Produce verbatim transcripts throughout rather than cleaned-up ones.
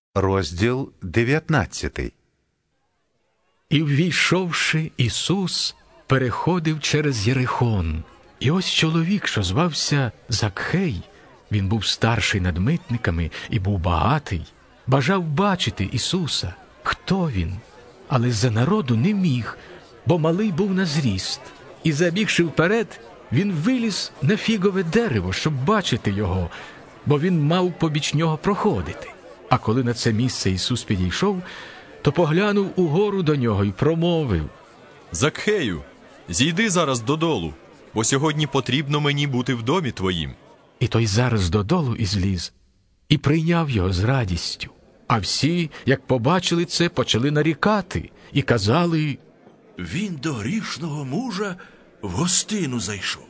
Розділ дев'ятнадцятий. І, ввійшовши, Ісус переходив через Єрихон. І ось чоловік, що звався Закхей, він був старший над митниками і був багатий, бажав бачити Ісуса, хто він, але з-за народу не міг, бо малий був на зріст. І, забігши вперед, він виліз на фігове дерево, щоб бачити його, бо він мав побіч нього проходити. А коли на це місце Ісус підійшов, то поглянув угору до нього і промовив: «Закхею, зійди зараз додолу, бо сьогодні потрібно мені бути в домі твоїм». І той зараз додолу і зліз, і прийняв його з радістю. А всі, як побачили це, почали нарікати і казали: «Він до грішного мужа в гостину зайшов».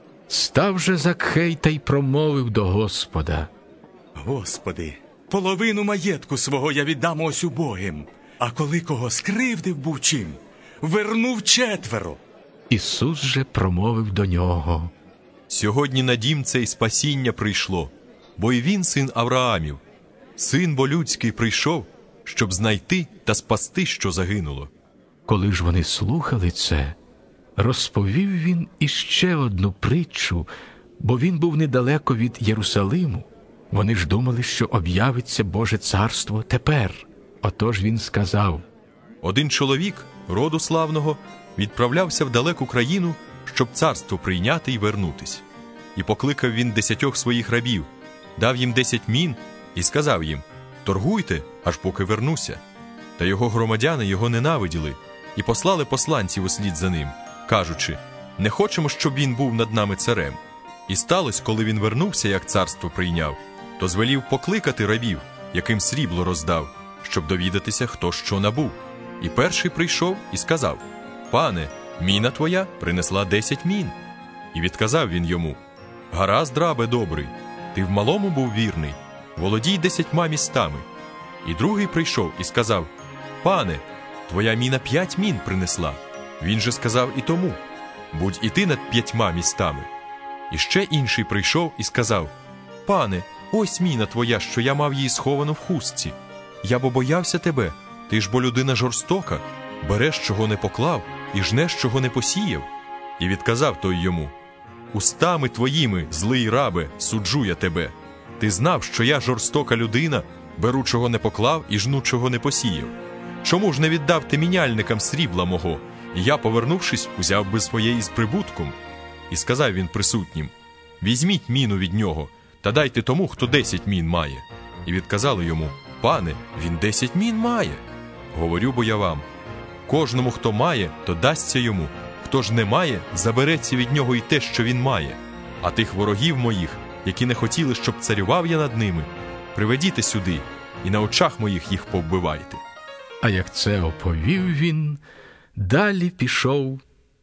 Став же Закхей та й промовив до Господа: «Господи, половину маєтку свого я віддам ось убогим, а коли кого скривдив був чим, вернув четверо». Ісус же промовив до нього: «Сьогодні на дім цей спасіння прийшло, бо й він син Авраамів. Син бо людський прийшов, щоб знайти та спасти, що загинуло». Коли ж вони слухали це, розповів він іще одну притчу, бо він був недалеко від Єрусалиму. Вони ж думали, що об'явиться Боже царство тепер. Отож він сказав: «Один чоловік, роду славного, відправлявся в далеку країну, щоб царство прийняти і вернутись. І покликав він десятьох своїх рабів, дав їм десять мін і сказав їм: торгуйте, аж поки вернуся. Та його громадяни його ненавиділи і послали посланців услід за ним, кажучи: не хочемо, щоб він був над нами царем. І сталося, коли він вернувся, як царство прийняв, то звелів покликати рабів, яким срібло роздав, щоб довідатися, хто що набув. І перший прийшов і сказав: пане, міна твоя принесла десять мін. І відказав він йому: гаразд, рабе добрий, ти в малому був вірний, володій десятьма містами. І другий прийшов і сказав: пане, твоя міна п'ять мін принесла. Він же сказав і тому: будь і ти над п'ятьма містами. І ще інший прийшов і сказав: пане, ось міна твоя, що я мав її сховану в хустці. Я бо боявся тебе, ти ж бо людина жорстока, береш, чого не поклав, і жнеш, чого не посіяв. І відказав той йому: устами твоїми, злий рабе, суджу я тебе. Ти знав, що я жорстока людина, беру, чого не поклав, і жну, чого не посіяв. Чому ж не віддав ти міняльникам срібла мого, і я, повернувшись, узяв би своєї з прибутком? І сказав він присутнім: візьміть міну від нього, та дайте тому, хто десять мін має. І відказали йому: пане, він десять мін має. Говорю бо я вам: кожному, хто має, то дасться йому, хто ж не має, забереться від нього й те, що він має. А тих ворогів моїх, які не хотіли, щоб царював я над ними, приведіте сюди, і на очах моїх їх повбивайте». А як це оповів він, далі пішов,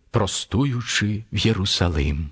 простуючи в Єрусалим.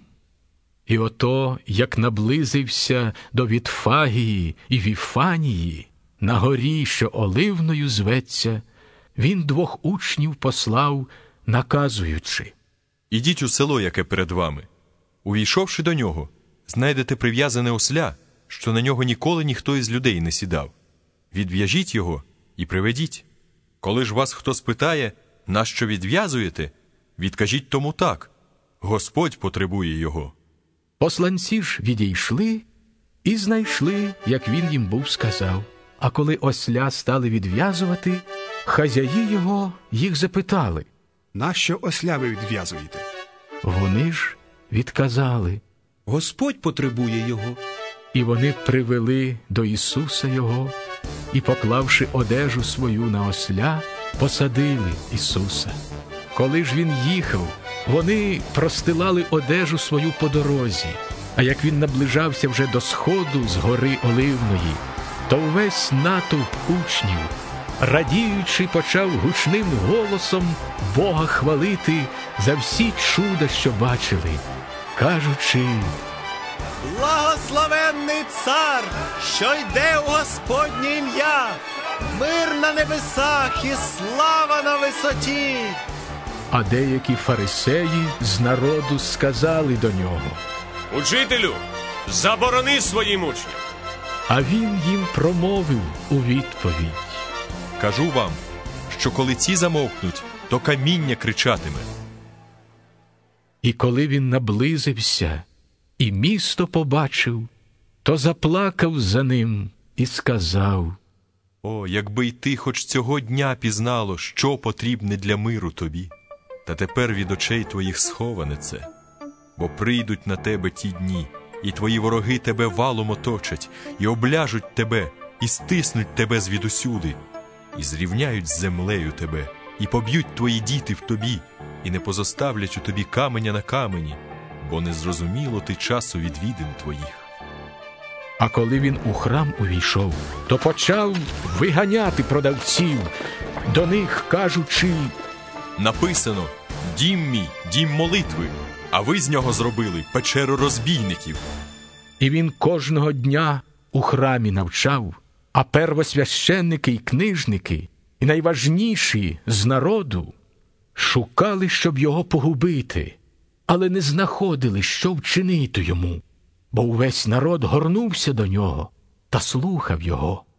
І ото, як наблизився до Вітфагії і Віфанії, на горі, що Оливною зветься, він двох учнів послав, наказуючи: «Ідіть у село, яке перед вами. Увійшовши до нього, знайдете прив'язане осля, що на нього ніколи ніхто із людей не сідав. Відв'яжіть його і приведіть. Коли ж вас хто спитає, нащо відв'язуєте, відкажіть тому так: Господь потребує його». Посланці ж відійшли і знайшли, як він їм був сказав. А коли осля стали відв'язувати, хазяї його їх запитали: нащо осля ви відв'язуєте? Вони ж відказали: Господь потребує його. І вони привели до Ісуса його, і, поклавши одежу свою на осля, посадили Ісуса. Коли ж він їхав, вони простилали одежу свою по дорозі. А як він наближався вже до сходу з гори Оливної, то весь натовп учнів, радіючи, почав гучним голосом Бога хвалити за всі чуда, що бачили, кажучи: «Благословенний цар, що йде у Господнє ім'я! Мир на небесах і слава на висоті!» А деякі фарисеї з народу сказали до нього: «Учителю, заборони своїм учням». А він їм промовив у відповідь: Кажу вам, що коли ці замовкнуть, то каміння кричатиме. І коли він наблизився і місто побачив, то заплакав за ним і сказав: О, якби й ти хоч цього дня пізнало, що потрібне для миру тобі. Та тепер від очей твоїх сховане це. Бо прийдуть на тебе ті дні, і твої вороги тебе валом оточать, і обляжуть тебе, і стиснуть тебе звідусюди, і зрівняють з землею тебе, і поб'ють твої діти в тобі, і не позоставлять у тобі каменя на камені, бо не зрозуміло ти часу відвідин твоїх. А коли він у храм увійшов, то почав виганяти продавців, до них кажучи: Написано: «Дім мій, дім молитви», а ви з нього зробили печеру розбійників. І він кожного дня у храмі навчав, а первосвященники й книжники, і найважніші з народу, шукали, щоб його погубити, але не знаходили, що вчинити йому, бо увесь народ горнувся до нього та слухав його.